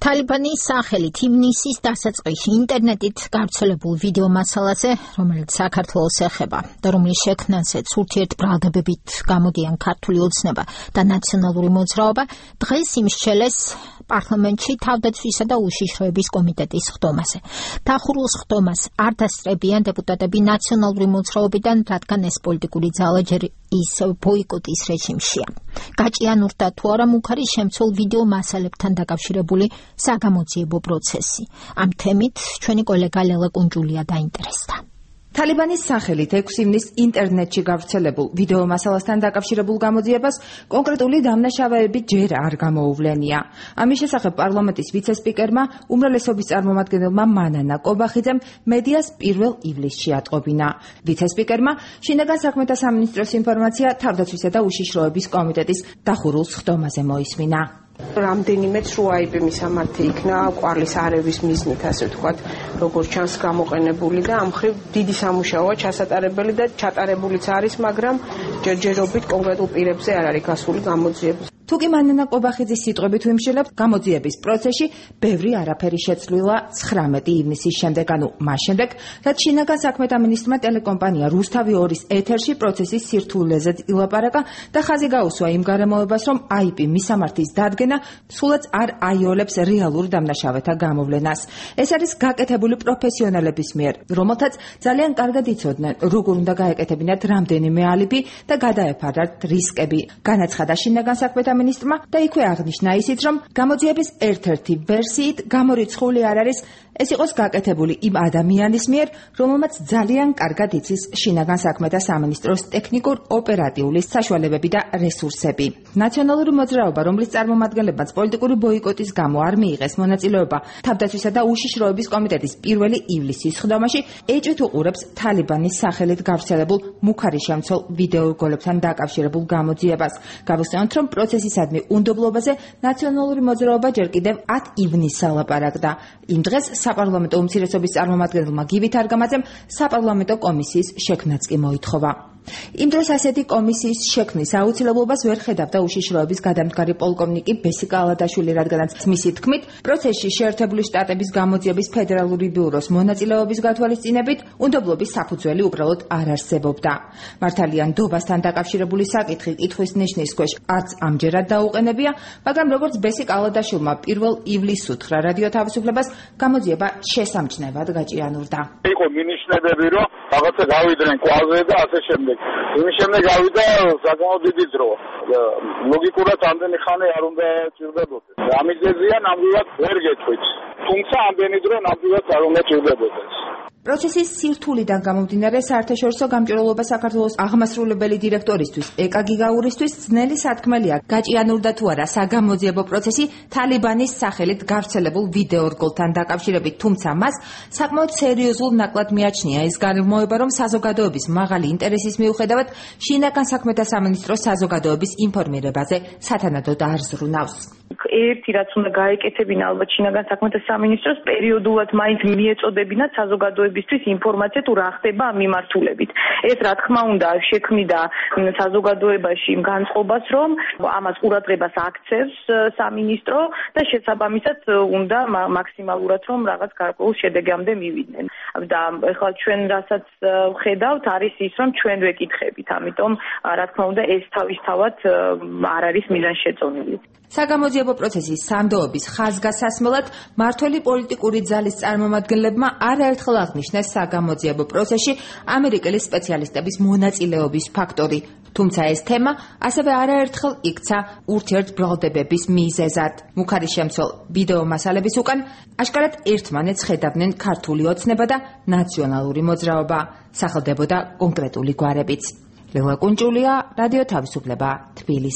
თალიბანის სახელით ივნისის დასაწყისში ინტერნეტით გავრცელებულ ვიდეო მასალაზე, რომელიც საქართველოს ეხება და რომლის შექმნანსაც ურთიერთბრალდებებით გამოდიან ქართული ოცნება და ნაციონალური მოძრაობა, დღეს იმსჩელეს პარლამენტში თავდაცვისა და უშიშროების კომიტეტის ხდომაზე. დახურულ ხდომას არ დასწრებიან დეპუტატები ნაციონალური მოძრაობიდან, რადგან ეს პოლიტიკური ძალა ჯერ ისევ ბოიკოტის რეჟიმშია. გაჭიანურდა თუ არა მუქარის შემცველ ვიდეო მასალებთან დაკავშირებული საგამოძიებო პროცესი. ამ თემით ჩვენი კოლეგა ლელა კუნჯულია დაინტერესდა. თალიბანის სახელით 6 ივნისს ინტერნეტში გავრცელებულ ვიდეო მასალასთან დაკავშირებულ გამოძიებას კონკრეტული დამნაშავეები ჯერ არ გამოუვლენია. ამის შესახებ პარლამენტის ვიცე-სპიკერმა უმრავლესობის წარმომადგენელმა მანანა კობახიძემ მედიას 1 ივლისში ატყობინა. ვიცე-სპიკერმა შინაგან საქმეთა სამინისტროს ინფორმაცია თავდაცვისა და უშიშროების კომიტეტის დახურულ ხდომაზე მოისმინა. რამდენიმე ცრუაიბი მისამართი იქნა ყვარლის არევის მიზნით, ასე ვთქვათ, როგორც ჩანს გამოყენებული და ამ მხრივ დიდი სამუშაოა ჩასატარებელი და ჩატარებულიც არის, მაგრამ ჯერჯერობით კონკრეტულ პირებზე არ არის გასული გამოძიება. თუკი მანანა კობახიძის სიტყვებით ვიმშილებ, გამოძიების პროცესში ბევრი არაფერი შეცვლილა 19 ივნისის შემდეგ, ანუ მას შემდეგ, რაც შინაგან საქმეთა მინისტრმა ტელეკომპანია რუსთავი 2-ის ეთერში პროცესის სირთულეზე ილაპარაკა და ხაზი გაუსვა იმ გარემოებას, რომ IP მისამართის დადგენა სულაც არ აიოლებს რეალურ დამნაშავეთა გამოვლენას. ეს არის გაკეთებული პროფესიონალების მიერ, რომელთაც ძალიან კარგად იცოდნენ, როგორ უნდა გაეკეთებინათ რამდენიმე ალიბი და გადაეფარათ რისკები. განაცხადა შინაგან საქმეთა მინისტრმა და იქვე აღნიშნა ისიც, რომ გამოძიების ერთ-ერთი ვერსიით გამორიცხული არ არის, ეს იყოს გაკეთებული იმ ადამიანის მიერ, რომელმაც ძალიან კარგად იცის შინაგან საქმეთა სამინისტროს ტექნიკურ-ოპერატიული საშუალებები და რესურსები. ნაციონალური მოძრაობა, რომლის წარმომადგენლებმაც პოლიტიკური ბოიკოტის გამო არ მიიღეს მონაწილეობა თავდაცვისა და უშიშროების კომიტეტის 1 ივლისის ხდომაში, ეჭვით უყურებს თალიბანის სახელით გავრცელებულ მუქარის შემცველ ვიდეო რგოლებთან დაკავშირებულ გამოძიებას. გავუსწრებთ, რომ პროცესისადმი უნდობლობაზე ნაციონალური მოძრაობა ჯერ კიდევ 10 ივნისს ალაპარაკდა. იმ დღეს საპარლამენტო უმცირესობის წარმომადგენელმა გივით არგამაძემ საპარლამენტო კომისიის შექმნაც კი მოითხოვა. იმ დროს ასეთი კომისიის შექმნის აუცილებლობას ვერ ხედავდა უშიშროების გადამდგარი პოლკოვნიკი ბესიკა ალადაშვილი, რადგანაც მისი თქმით, პროცესში შეერთებული შტატების გამოძიების ფედერალური ბიუროს მონაწილეობის გათვალისწინებით უნდობლობის საფუძველი უბრალოდ არ არსებობდა. მართალია ნდობასთან დაკავშირებული საკითხი კითხვის ნიშნის ქვეშ არც ამჯერად დაუყენებია, მაგრამ როგორც ბესიკა ალადაშვილმა 1 ივლისს უთხრა რადიო თავისუფლებას, გამოძიება შესამჩნევად გაჭიანურდა. იყო მინიშნებები, რომ რაღაცა გავიდნენ კვაზე და ასე შემდეგ. იმის შემდეგ გავიდა საკმაოდ დიდი დრო. ლოგიკურად ამდენი ხანი არ უნდა ჭირდებოდეს. ამიზეზია ნამდვილად ვერ გეტყვით. თუმცა ამდენი დრო ნამდვილად არ უნდა ჭირდებოდეს. პროცესის სირთულიდან გამომდინარე, საერთაშორისო გამჭვირვალობა საქართველოს აღმასრულებელი დირექტორისთვის ეკა გიგაურისთვის ძნელი სათქმელია, გაჭიანურდა თუ არა საგამოძიებო პროცესი თალიბანის სახელით გავრცელებულ ვიდეო რგოლთან დაკავშირებით, თუმცა მას საკმაოდ სერიოზულ ნაკლად მიაჩნია ის გარემოება, რომ საზოგადოების მაღალი ინტერესის მიუხედავად შინაგან საქმეთა სამინისტროს საზოგადოების ინფორმირებაზე სათანადოდ არ ზრუნავს. ერთი რაც უნდა გაეკეთებინა ალბათ შინაგან საქმეთა სამინისტროს პერიოდულად მაინც მიეწოდებინათ საზოგადოებისთვის ინფორმაცია თუ რა ხდება ამ მიმართულებით. ეს რა თქმა უნდა შექმნიდა საზოგადოებაში იმ განწყობას, რომ ამას ყურადღებას აქცევს სამინისტრო და შესაბამისად უნდა მაქსიმალურად რომ რაღაც გარკვეულ შედეგამდე მივიდნენ. და ეხლა ჩვენ რასაც ვხედავთ არის ის, რომ ჩვენ ვეკითხებით, ამიტომ რა თქმა უნდა ეს თავისთავად არ არის მიზანშეწონილი. საგამოძიებო პროცესის სანდოობის ხაზგასასმელად მართველი პოლიტიკური ძალის წარმომადგენლებმა არაერთხელ აღნიშნეს საგამოძიებო პროცესში ამერიკელი სპეციალისტების მონაწილეობის ფაქტორი. თუმცა ეს თემა ასევე არაერთხელ იქცა ურთიერთბრალდებების მიზეზად. მუქარის შემცველ ვიდეო მასალების უკან აშკარად ერთმანეთს ხედავდნენ ქართული ოცნება და ნაციონალური მოძრაობა. სახელდებოდა კონკრეტული გვარებიც. ლელა კუნჯულია, რადიო თავისუფლება, თბილისი.